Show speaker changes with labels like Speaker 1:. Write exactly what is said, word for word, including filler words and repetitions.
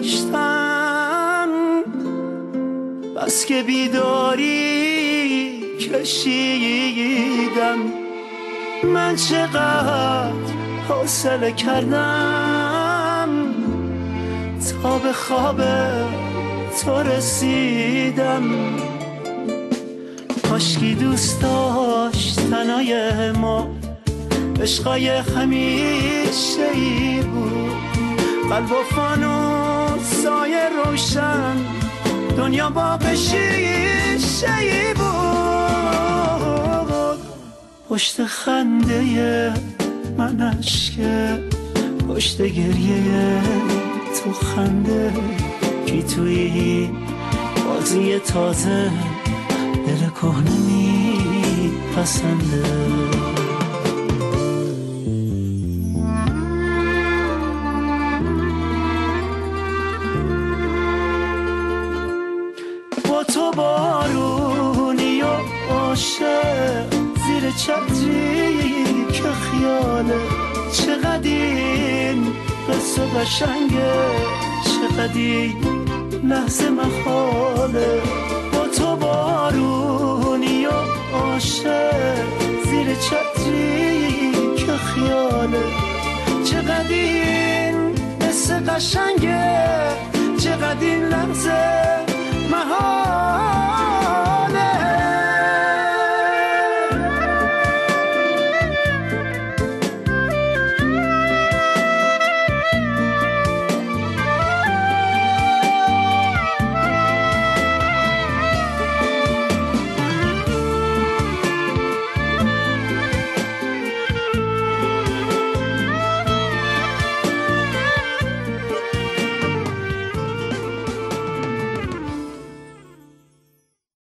Speaker 1: داشتم، بس که بیداری کشیدم. من چقدر حوصله کردم تا به خواب تو رسیدم. کاشکی دوست داشت تنهای ما عشقای همیشه ای بود، قلب و فانوسای روشن، دنیا باغ شیشه ای بود. پشت خنده من اشکه، پشت گریه تو خنده، کی توی بازی تازه دل کهنه میپسنده. با تو بارونی و عاشق زیر چتری که خیاله، چقدر این قصه قشنگه، چقدر این لحظه محاله. با تو بارونی و عاشق زیر چتری که خیاله، چقدر این قصه قشنگه، چقدر این لحظه